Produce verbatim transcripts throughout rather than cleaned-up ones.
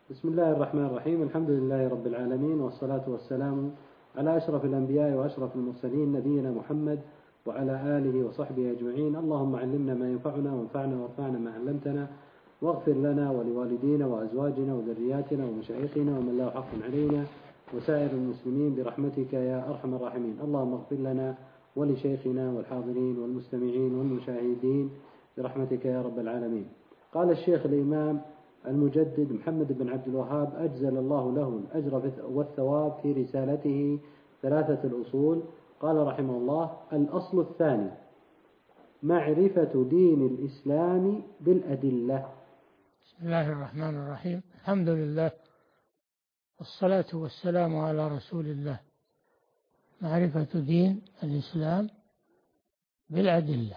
بسم الله الرحمن الرحيم. الحمد لله رب العالمين، والصلاة والسلام على أشرف الأنبياء وأشرف المرسلين نبينا محمد وعلى آله وصحبه أجمعين. اللهم علمنا ما ينفعنا وانفعنا وارفعنا ما علمتنا، واغفر لنا ولوالدينا وأزواجنا وذرياتنا ومشايخنا ومن له حق علينا وسائر المسلمين برحمتك يا أرحم الراحمين. اللهم اغفر لنا ولشيخنا والحاضرين والمستمعين والمشاهدين برحمتك يا رب العالمين. قال الشيخ الإمام المجدد محمد بن عبد الوهاب أجزل الله له الأجر والثواب في رسالته ثلاثة الأصول. قال رحمه الله: الأصل الثاني معرفة دين الإسلام بالأدلة. بسم الله الرحمن الرحيم. الحمد لله والصلاة والسلام على رسول الله. معرفة دين الإسلام بالأدلة،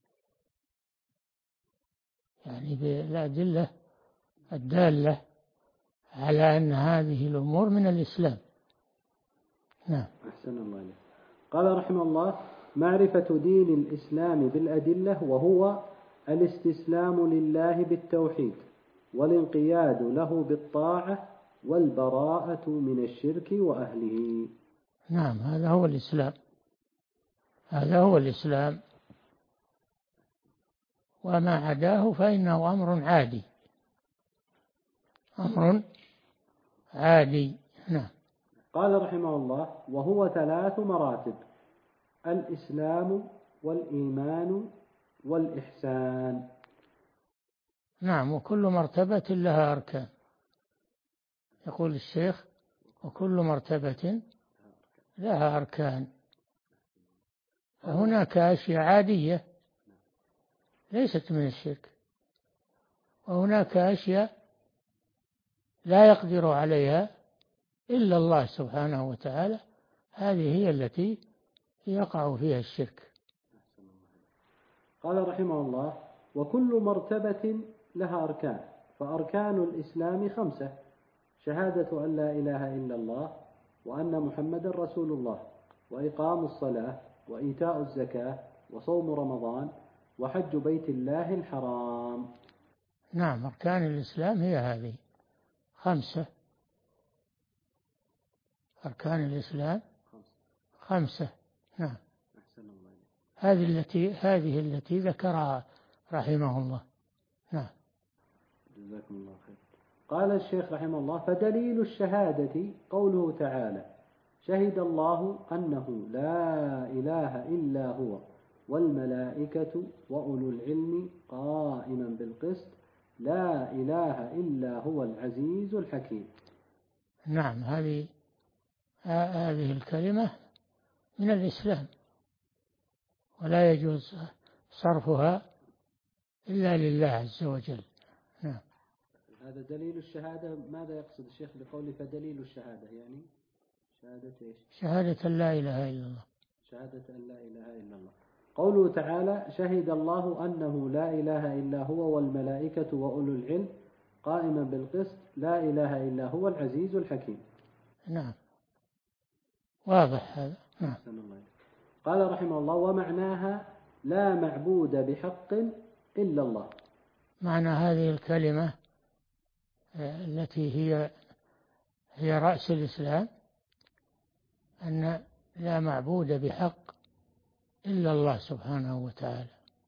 يعني بالأدلة الدالة على أن هذه الأمور من الإسلام. نعم. أحسن الله عليك. قال رحمه الله: معرفة دين الإسلام بالأدلة، وهو الاستسلام لله بالتوحيد، والانقياد له بالطاعة، والبراءة من الشرك وأهله. نعم، هذا هو الإسلام، هذا هو الإسلام، وما عداه فإنه أمر عادي، أمر عادي. نعم. قال رحمه الله: وهو ثلاث مراتب: الإسلام والإيمان والإحسان. نعم، وكل مرتبة لها أركان. يقول الشيخ: وكل مرتبة لها أركان. فهناك أشياء عادية ليست من الشرك، وهناك أشياء لا يقدر عليها إلا الله سبحانه وتعالى، هذه هي التي يقع فيها الشرك. قال رحمه الله: وكل مرتبة لها أركان، فأركان الإسلام خمسة: شهادة أن لا إله إلا الله، وأن محمد رسول الله، وإقام الصلاة، وإيتاء الزكاة، وصوم رمضان، وحج بيت الله الحرام. نعم، أركان الإسلام هي هذه خمسة. أركان الإسلام خمسة. نعم. هذه التي هذه التي ذكرها رحمه الله. نعم. جزاكم الله خير. قال الشيخ رحمه الله: فدليل الشهادة قوله تعالى: شهد الله أنه لا إله إلا هو والملائكة وأولو العلم قائما بالقسط لا إله إلا هو العزيز الحكيم. نعم، هذه هذه الكلمة من الإسلام، ولا يجوز صرفها إلا لله عز وجل. نعم. هذا دليل الشهادة. ماذا يقصد الشيخ بقوله فدليل الشهادة؟ يعني شهادة إيش؟ شهادة لا إله إلا الله. شهادة أن لا إله إلا الله. قوله تعالى: شهد الله أنه لا إله إلا هو والملائكة وأولو العلم قائما بالقسط لا إله إلا هو العزيز الحكيم. نعم، واضح هذا. نعم. قال رحمه الله: ومعناها لا معبود بحق إلا الله. معنى هذه الكلمة التي هي هي رأس الإسلام أن لا معبود بحق إلا الله سبحانه وتعالى.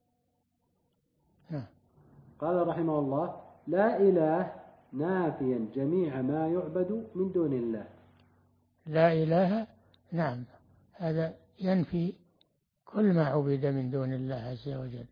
نعم. قال رحمه الله: لا إله نافيا جميع ما يعبد من دون الله. لا إله، نعم، هذا ينفي كل ما عبد من دون الله عز وجل،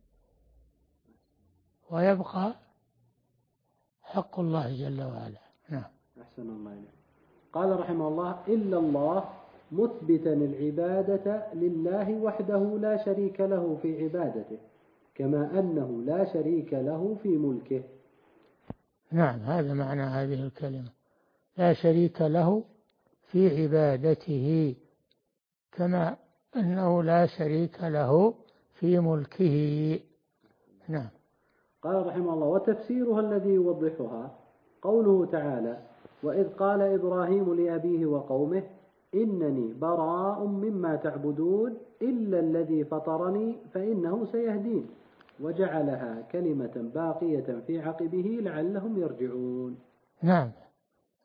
ويبقى حق الله جل وعلا. نعم. أحسن الله إليك. قال رحمه الله: إلا الله مثبتا العبادة لله وحده لا شريك له في عبادته، كما أنه لا شريك له في ملكه. نعم، هذا معنى هذه الكلمة: لا شريك له في عبادته، كما أنه لا شريك له في ملكه. نعم. قال رحمه الله: وتفسيرها الذي يوضحها قوله تعالى: وإذ قال إبراهيم لأبيه وقومه إنني براء مما تعبدون إلا الذي فطرني فإنه سيهدين، وجعلها كلمة باقية في عقبه لعلهم يرجعون. نعم،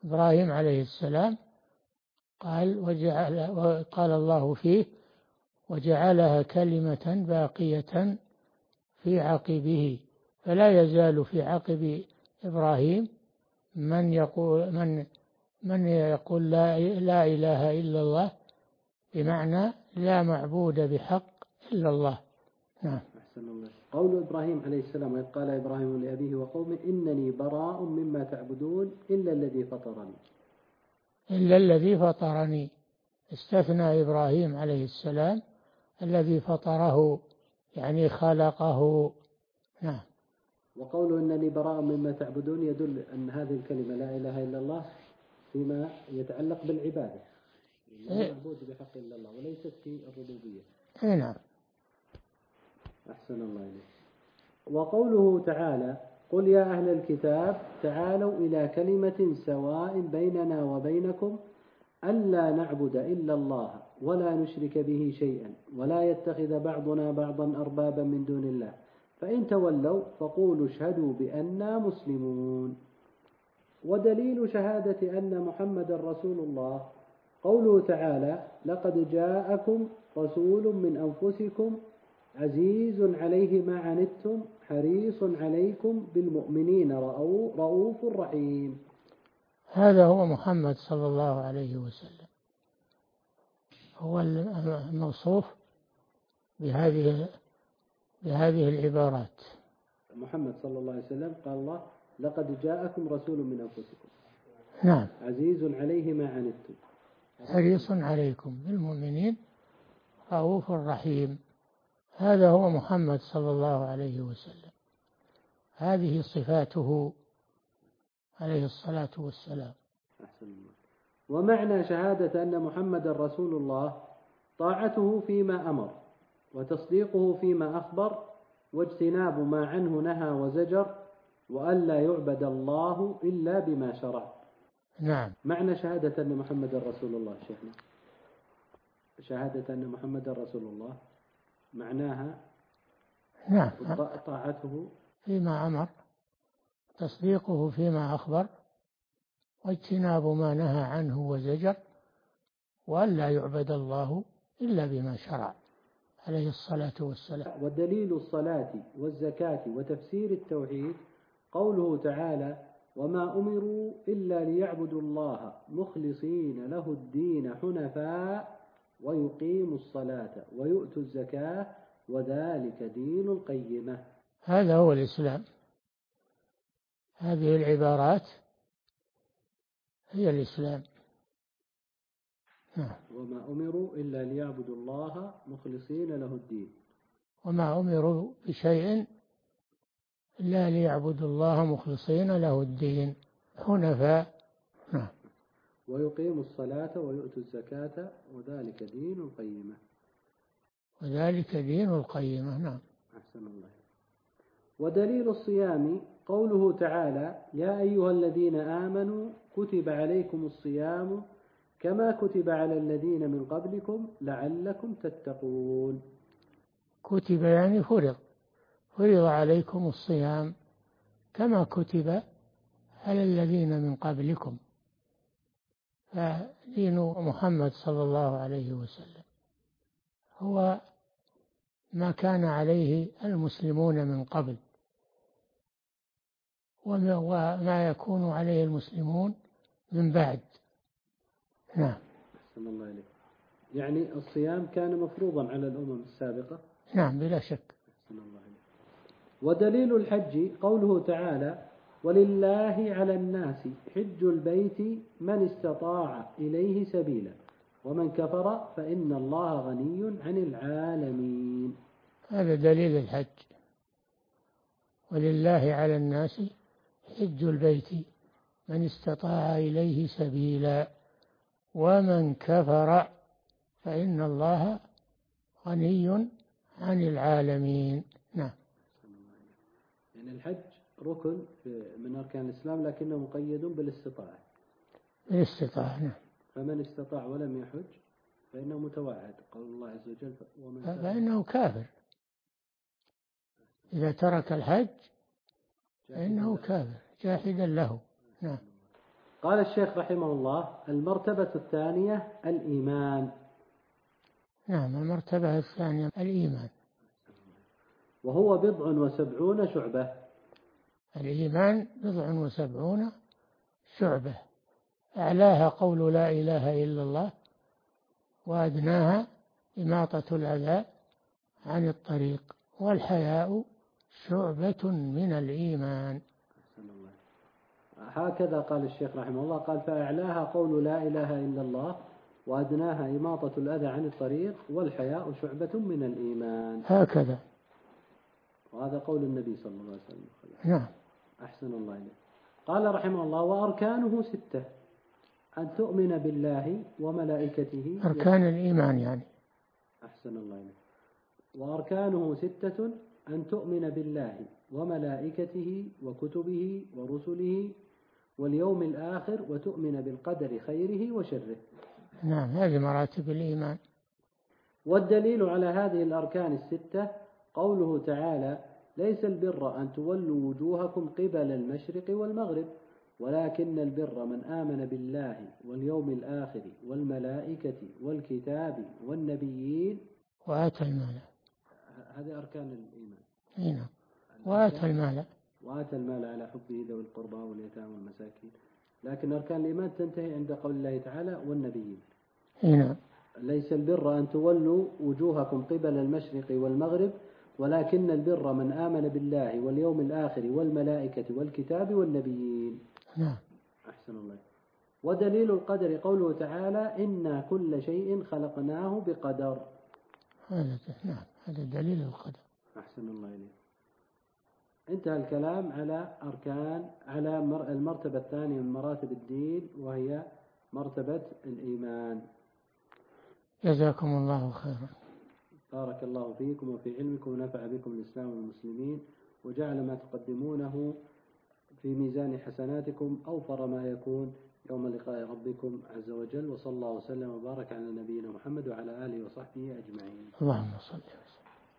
إبراهيم عليه السلام قال وجعل وقال الله فيه وجعلها كلمة باقية في عقبه، فلا يزال في عقب إبراهيم من يقول من من يقول لا, لا إله إلا الله، بمعنى لا معبود بحق إلا الله. نعم. أحسن الله. قول إبراهيم عليه السلام وإذ قال إبراهيم لأبيه وقومه إنني براء مما تعبدون إلا الذي فطرني. إلا الذي فطرني، استثنى إبراهيم عليه السلام الذي فطره، يعني خلقه. نعم. وقوله إنني براء مما تعبدون يدل أن هذه الكلمة لا إله إلا الله فيما يتعلق بالعبادة، لا معبود بحق إلا الله، وليست في الربوبية. نعم. أحسن الله إليك. وقوله تعالى قل يا أهل الكتاب تعالوا إلى كلمة سواء بيننا وبينكم ألا نعبد إلا الله ولا نشرك به شيئا ولا يتخذ بعضنا بعضا أربابا من دون الله فإن تولوا فقولوا اشهدوا بأننا مسلمون. ودليل شهادة أن محمد رسول الله قوله تعالى لقد جاءكم رسول من أنفسكم عزيز عليه ما عنتم حريص عليكم بالمؤمنين رؤوف رحيم. هذا هو محمد صلى الله عليه وسلم، هو الموصوف بهذه بهذه العبارات. محمد صلى الله عليه وسلم قال الله لقد جاءكم رسول من أنفسكم. نعم. عزيز عليه ما عنتم حريص عليكم بالمؤمنين رؤوف رحيم. هذا هو محمد صلى الله عليه وسلم، هذه صفاته عليه الصلاة والسلام. أحسن الله. ومعنى شهادة أن محمد رسول الله طاعته فيما أمر وتصديقه فيما أخبر واجتناب ما عنه نهى وزجر وألا يعبد الله إلا بما شرع. نعم. معنى شهادة أن محمد رسول الله شيخنا، شهادة أن محمد رسول الله معناها نعم طاعته فيما أمر، تصديقه فيما أخبر، واجتناب ما نهى عنه وزجر، وألا يعبد الله إلا بما شرع عليه الصلاة والسلام. ودليل الصلاة والزكاة وتفسير التوحيد قوله تعالى وما أمروا إلا ليعبدوا الله مخلصين له الدين حنفاء ويقيموا الصلاة ويؤتوا الزكاة وذلك دين القيمة. هذا هو الإسلام، هذه العبارات هي الإسلام. نعم. وما أمروا إلا ليعبدوا الله مخلصين له الدين. وما أمروا بشيء إلا ليعبدوا الله مخلصين له الدين حنفاء. نعم. ويقيموا الصلاة ويؤتوا الزكاة وذلك دين القيمة. وذلك دين القيمة. نعم. أحسن الله. ودليل الصيام قوله تعالى يا أيها الذين آمنوا كتب عليكم الصيام كما كتب على الذين من قبلكم لعلكم تتقون. كتب يعني فرض، فرض عليكم الصيام كما كتب على الذين من قبلكم. فدين محمد صلى الله عليه وسلم هو ما كان عليه المسلمون من قبل وما يكون عليه المسلمون من بعد. نعم. أحسن الله إليك. يعني الصيام كان مفروضا على الأمم السابقة. نعم بلا شك. أحسن الله إليك. ودليل الحج قوله تعالى ولله على الناس حج البيت من استطاع إليه سبيلا ومن كفر فإن الله غني عن العالمين. هذا دليل الحج. ولله على الناس حج البيت من استطاع إليه سبيلا ومن كفر فإن الله غني عن العالمين. نعم. يعني الحج ركن من أركان الإسلام لكنه مقيد بالاستطاعة. بالاستطاعة. نعم. فمن استطاع ولم يحج فإنه متوعد قول الله عز وجل ومن فإنه كافر إذا ترك الحج فإنه كافر جاحدا له. نعم. قال الشيخ رحمه الله: المرتبة الثانية الإيمان. نعم، المرتبة الثانية الإيمان، وهو بضع وسبعون شعبة. الإيمان بضع وسبعون شعبة، أعلاها قول لا إله إلا الله، وأدناها إماطة الأذى عن الطريق، والحياء شعبة من الإيمان. هكذا قال الشيخ رحمه الله، قال: فأعلاها قول لا إله إلا الله، وأدناها إماطة الأذى عن الطريق، والحياء شعبة من الإيمان. هكذا. وهذا قول النبي صلى الله عليه وسلم. نعم. أحسن الله إليك. قال رحمه الله: وأركانه ستة: أن تؤمن بالله وملائكته. أركان الإيمان يعني. أحسن الله إليك. وأركانه ستة: أن تؤمن بالله وملائكته وكتبه ورسله واليوم الآخر، وتؤمن بالقدر خيره وشره. نعم، هذه مراتب الإيمان. والدليل على هذه الأركان الستة قوله تعالى: ليس البر أن تولوا وجوهكم قبل المشرق والمغرب، ولكن البر من آمن بالله واليوم الآخر والملائكة والكتاب والنبيين وآتى المال. هذه أركان الإيمان. هنا وآتى المال. وآتى المال على حبه ذوي القربى واليتامى والمساكين. لكن أركان الإيمان تنتهي عند قول الله تعالى: والنبيين. هنا ليس البر أن تولوا وجوهكم قبل المشرق والمغرب، ولكن البر من آمن بالله واليوم الآخر والملائكة والكتاب والنبيين. نعم. أحسن الله. ودليل القدر قوله تعالى: إنا كل شيء خلقناه بقدر. هذا نعم، هذا دليل القدر. أحسن الله إليك. انتهى الكلام على أركان على المرتبة الثانية من مراتب الدين، وهي مرتبة الإيمان. جزاكم الله خيرا. بارك الله فيكم وفي علمكم، ونفع بكم الإسلام والمسلمين، وجعل ما تقدمونه في ميزان حسناتكم أوفر ما يكون يوم لقاء ربكم عز وجل. وصلى الله وسلم وبارك على نبينا محمد وعلى آله وصحبه أجمعين. اللهم صل وسلم.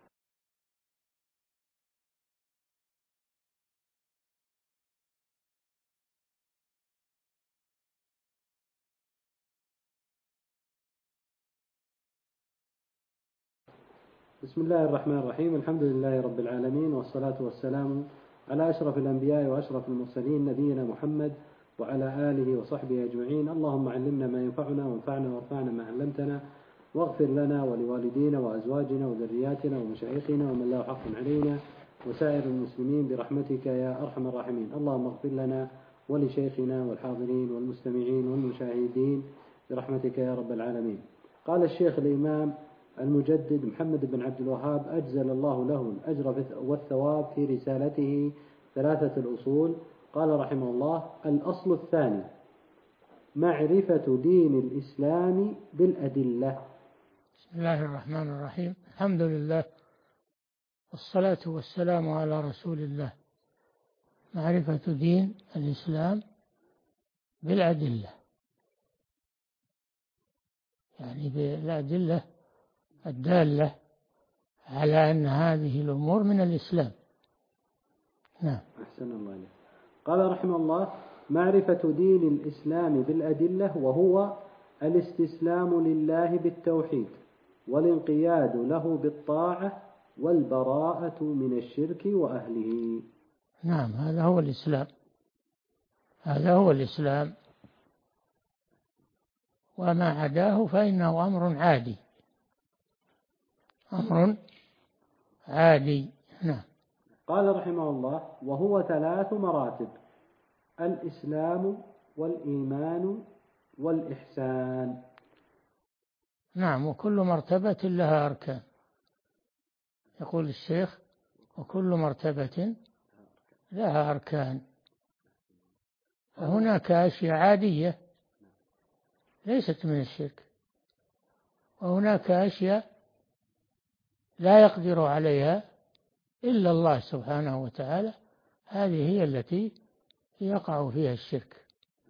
بسم الله الرحمن الرحيم. الحمد لله رب العالمين، والصلاة والسلام على أشرف الأنبياء وأشرف المرسلين نبينا محمد وعلى آله وصحبه أجمعين. اللهم علمنا ما ينفعنا، وانفعنا وارفعنا ما علمتنا، واغفر لنا ولوالدينا وأزواجنا وذرياتنا ومشايخنا ومن له حق علينا وسائر المسلمين برحمتك يا أرحم الراحمين. اللهم اغفر لنا ولشيخنا والحاضرين والمستمعين والمشاهدين برحمتك يا رب العالمين. قال الشيخ الإمام المجدد محمد بن عبد الوهاب أجزل الله له الأجر والثواب في رسالته ثلاثة الأصول. قال رحمه الله: الأصل الثاني معرفة دين الإسلام بالأدلة. بسم الله الرحمن الرحيم. الحمد لله والصلاة والسلام على رسول الله. معرفة دين الإسلام بالأدلة، يعني بالأدلة الدالة على أن هذه الأمور من الإسلام. نعم. أحسن الله عليك. قال رحمه الله: معرفة دين الإسلام بالأدلة، وهو الاستسلام لله بالتوحيد، والانقياد له بالطاعة، والبراءة من الشرك وأهله. نعم، هذا هو الإسلام، هذا هو الإسلام، وما عداه فإنه أمر عادي، أمر عادي. نعم. قال رحمه الله: وهو ثلاث مراتب: الإسلام والإيمان والإحسان. نعم، وكل مرتبة لها أركان. يقول الشيخ: وكل مرتبة لها أركان. فهناك أشياء عادية ليست من الشرك، وهناك أشياء لا يقدر عليها إلا الله سبحانه وتعالى، هذه هي التي يقع فيها الشرك.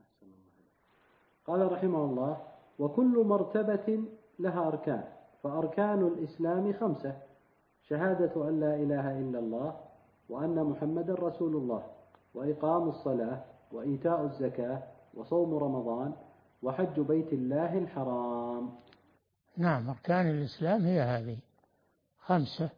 قال رحمه الله: وكل مرتبة لها أركان، فأركان الإسلام خمسة: شهادة أن لا إله إلا الله، وأن محمد رسول الله، وإقام الصلاة، وإيتاء الزكاة، وصوم رمضان وحج بيت الله الحرام. نعم، أركان الإسلام هي هذه خمسة.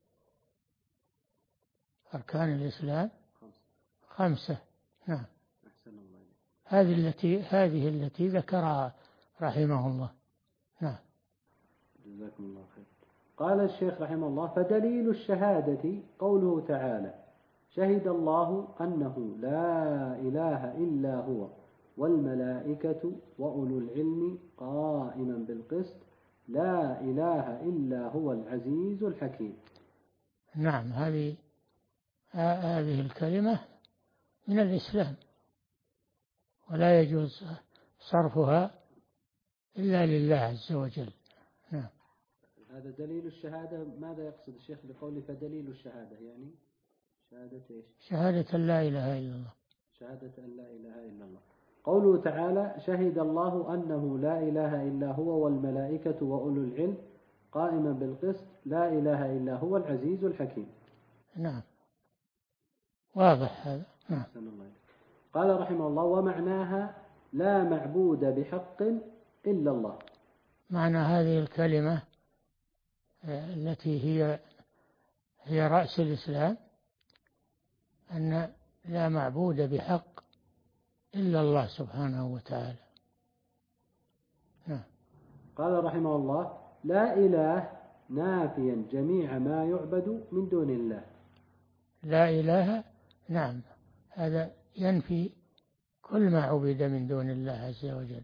أركان الإسلام خمسة. نعم. هذه التي هذه التي ذكرها رحمه الله. نعم. جزاكم الله خير. قال الشيخ رحمه الله: فدليل الشهادة قوله تعالى: شهد الله أنه لا إله إلا هو والملائكة وأولو العلم قائما بالقسط لا إله إلا هو العزيز الحكيم. نعم، هذه هذه الكلمة من الإسلام، ولا يجوز صرفها إلا لله عز وجل. نعم. هذا دليل الشهادة. ماذا يقصد الشيخ بقوله فدليل الشهادة؟ يعني شهادة إيش؟ شهادة لا إله إلا الله. شهادة أن لا إله إلا الله. قوله تعالى: شهد الله أنه لا إله إلا هو والملائكة وأولو العلم قائما بالقسط لا إله إلا هو العزيز الحكيم. نعم، واضح هذا. نعم. قال رحمه الله: ومعناها لا معبود بحق إلا الله. معنى هذه الكلمة التي هي هي رأس الإسلام أن لا معبود بحق إلا الله سبحانه وتعالى. نعم. قال رحمه الله: لا إله نافيا جميع ما يعبد من دون الله. لا إله، نعم، هذا ينفي كل ما عبد من دون الله عز وجل،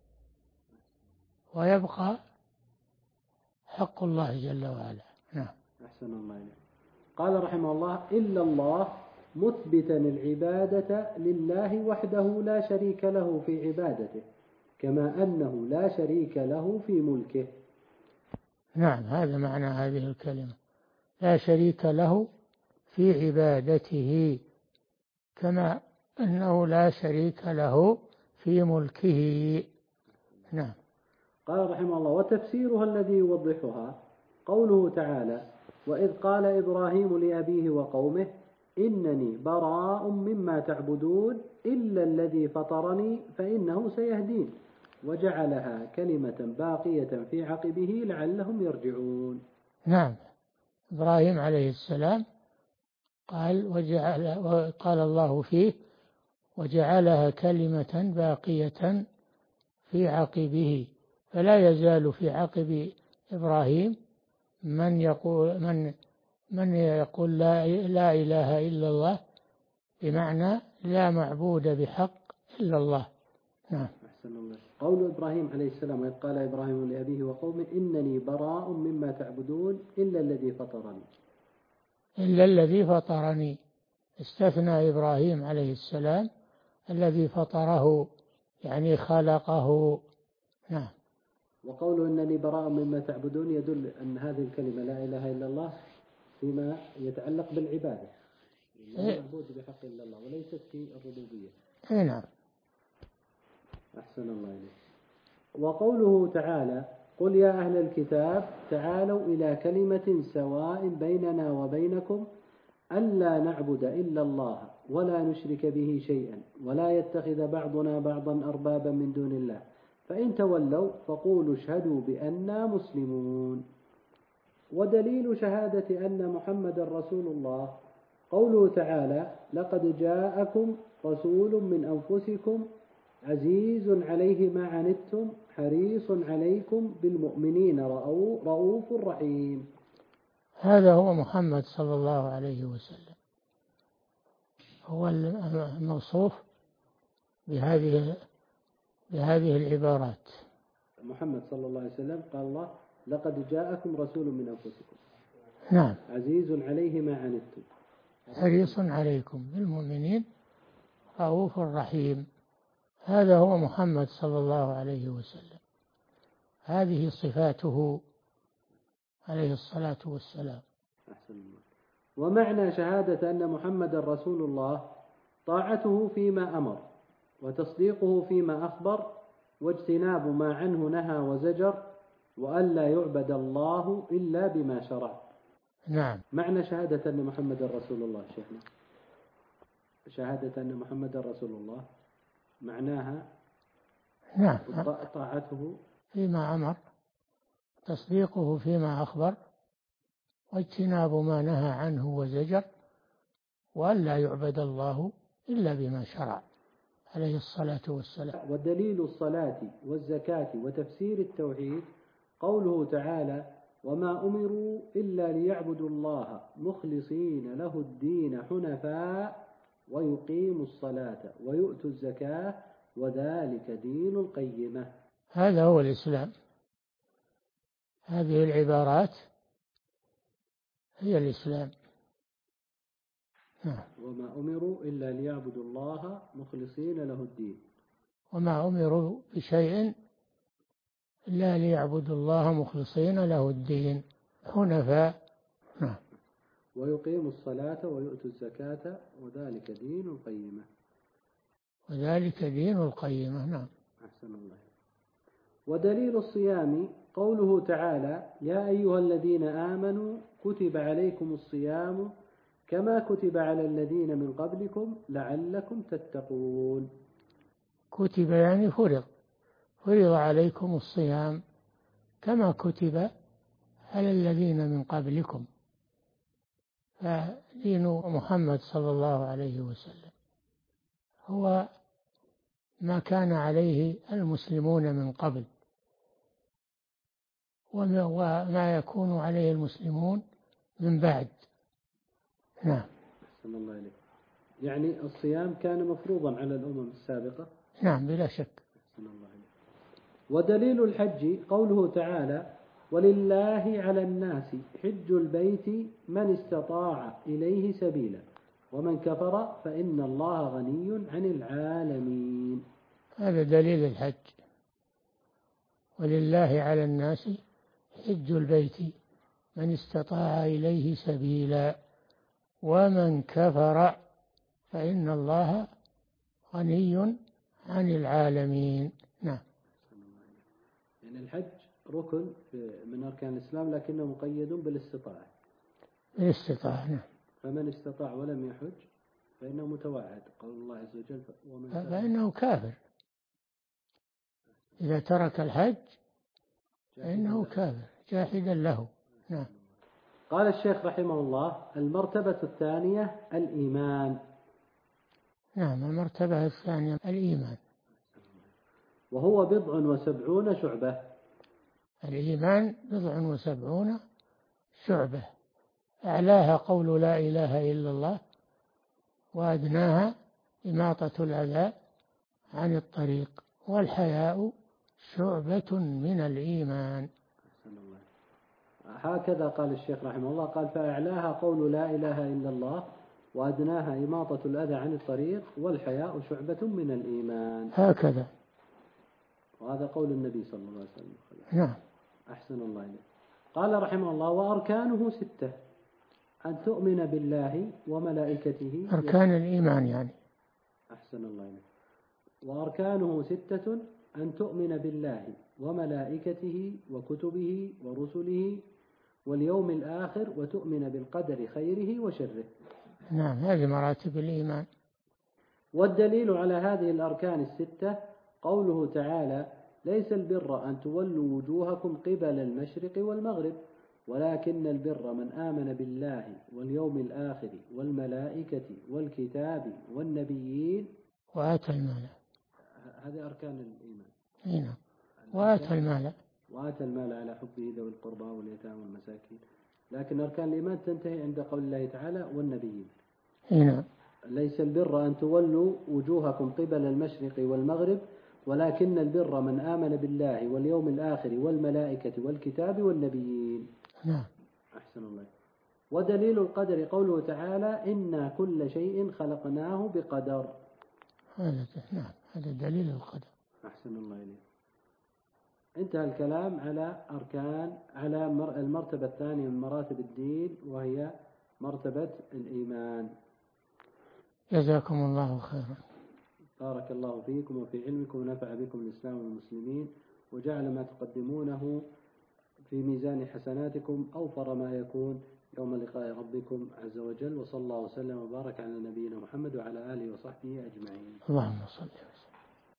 ويبقى حق الله جل وعلا. نعم. أحسن الله إليك. قال رحمه الله: إلا الله مثبتا العبادة لله وحده لا شريك له في عبادته كما أنه لا شريك له في ملكه. نعم، هذا معنى هذه الكلمة، لا شريك له في عبادته كما أنه لا شريك له في ملكه. نعم. قال رحمه الله: وتفسيرها الذي يوضحها قوله تعالى: وإذ قال إبراهيم لأبيه وقومه إنني براء مما تعبدون إلا الذي فطرني فإنه سيهدين وجعلها كلمة باقية في عقبه لعلهم يرجعون. نعم، إبراهيم عليه السلام قال وجعل وقال الله فيه وجعلها كلمة باقية في عقبه، فلا يزال في عقب إبراهيم من يقول من من يقول لا, لا إله إلا الله، بمعنى لا معبود بحق إلا الله. نعم. أحسن الله. قول إبراهيم عليه السلام: وإذ قال إبراهيم لأبيه وقومه إنني براء مما تعبدون إلا الذي فطرني. إلا الذي فطرني، استثنى إبراهيم عليه السلام الذي فطره، يعني خلقه. نعم. وقوله إنني براء مما تعبدون يدل أن هذه الكلمة لا إله إلا الله فيما يتعلق بالعبادة، لا معبود بحق إلا الله، وليست في الربوبية. نعم. أحسن الله إليك. وقوله تعالى: قل يا أهل الكتاب تعالوا إلى كلمة سواء بيننا وبينكم ألا نعبد إلا الله ولا نشرك به شيئا ولا يتخذ بعضنا بعضا أربابا من دون الله فإن تولوا فقولوا اشهدوا بأننا مسلمون. ودليل شهادة أن محمد رسول الله قوله تعالى: لقد جاءكم رسول من أنفسكم عزيز عليه ما عنتم حريص عليكم بالمؤمنين رؤوف رحيم. هذا هو محمد صلى الله عليه وسلم، هو الموصوف بهذه بهذه العبارات. محمد صلى الله عليه وسلم قال الله: لقد جاءكم رسول من أنفسكم. نعم. عزيز عليه ما عنتم حريص عليكم بالمؤمنين رؤوف رحيم. هذا هو محمد صلى الله عليه وسلم، هذه صفاته عليه الصلاة والسلام. ومعنى شهادة أن محمد رسول الله طاعته فيما أمر وتصديقه فيما أخبر واجتناب ما عنه نهى وزجر وألا يعبد الله إلا بما شرع. نعم. معنى شهادة أن محمد رسول الله شيخنا، شهادة أن محمد رسول الله معناها نعم طاعته فيما أمر، تصديقه فيما أخبر، واجتناب ما نهى عنه وزجر، وأن لا يعبد الله إلا بما شرع عليه الصلاة والسلام. ودليل الصلاة والزكاة وتفسير التوحيد قوله تعالى: وما أمروا إلا ليعبدوا الله مخلصين له الدين حنفاء ويقيموا الصلاة ويؤتوا الزكاة وذلك دين القيمة. هذا هو الإسلام، هذه العبارات هي الإسلام. وما أمروا إلا ليعبدوا الله مخلصين له الدين. وما أمروا بشيء إلا ليعبدوا الله مخلصين له الدين حنفاء. نعم. ويقيموا الصلاة ويؤتوا الزكاة وذلك دين القيمة. وذلك دين القيمة. نعم. أحسن الله. ودليل الصيام قوله تعالى: يا أيها الذين آمنوا كتب عليكم الصيام كما كتب على الذين من قبلكم لعلكم تتقون. كتب يعني فرض، فرض عليكم الصيام كما كتب على الذين من قبلكم. فدين محمد صلى الله عليه وسلم هو ما كان عليه المسلمون من قبل، وما يكون عليه المسلمون من بعد. نعم. أحسن الله إليك. يعني الصيام كان مفروضا على الأمم السابقة. نعم بلا شك. أحسن الله إليك. ودليل الحج قوله تعالى: ولله على الناس حج البيت من استطاع إليه سبيلا ومن كفر فإن الله غني عن العالمين. هذا دليل الحج: ولله على الناس حج البيت من استطاع إليه سبيلا ومن كفر فإن الله غني عن العالمين. نعم. يعني الحج ركن من أركان الإسلام لكنه مقيد بالاستطاعة. بالاستطاعة. نعم. فمن استطاع ولم يحج فإنه متوعد، قول الله عز وجل: ومن فإنه كافر. إذا ترك الحج فإنه كافر جاحدا له. نعم. قال الشيخ رحمه الله: المرتبة الثانية الإيمان. نعم. المرتبة الثانية الإيمان، وهو بضع وسبعون شعبة. الإيمان بضع وسبعون شعبة، أعلاها قول لا إله إلا الله، وأدناها إماطة الأذى عن الطريق، والحياء شعبة من الإيمان. هكذا قال الشيخ رحمه الله، قال: فأعلاها قول لا إله إلا الله وأدناها إماطة الأذى عن الطريق والحياء شعبة من الإيمان. هكذا. وهذا قول النبي صلى الله عليه وسلم. نعم. أحسن الله إليه. قال رحمه الله: وأركانه ستة: أن تؤمن بالله وملائكته. أركان الإيمان يعني. أحسن الله إليه. وأركانه ستة: أن تؤمن بالله وملائكته وكتبه ورسله واليوم الآخر وتؤمن بالقدر خيره وشره. نعم. هذه مراتب الإيمان. والدليل على هذه الأركان الستة قوله تعالى: ليس البر أن تولوا وجوهكم قبل المشرق والمغرب ولكن البر من آمن بالله واليوم الآخر والملائكة والكتاب والنبيين وآتى المال. هذه أركان الإيمان. نعم. وآتى المال. وآتى المال على حبه ذوي القربى واليتامى والمساكين. لكن أركان الإيمان تنتهي عند قول الله تعالى: والنبيين. نعم. ليس البر أن تولوا وجوهكم قبل المشرق والمغرب ولكن البر من آمن بالله واليوم الآخر والملائكة والكتاب والنبيين. نعم. أحسن الله. ودليل القدر قوله تعالى: إنا كل شيء خلقناه بقدر. هذا نعم هذا دليل القدر. أحسن الله إليه. انتهى الكلام على أركان على المرتبة الثانية من مراتب الدين وهي مرتبة الإيمان. جزاكم الله خيرا. بارك الله فيكم وفي علمكم ونفع بكم الإسلام والمسلمين وجعل ما تقدمونه في ميزان حسناتكم أوفر ما يكون يوم لقاء ربكم عز وجل. وصلى الله وسلم وبارك على نبينا محمد وعلى آله وصحبه أجمعين. اللهم صل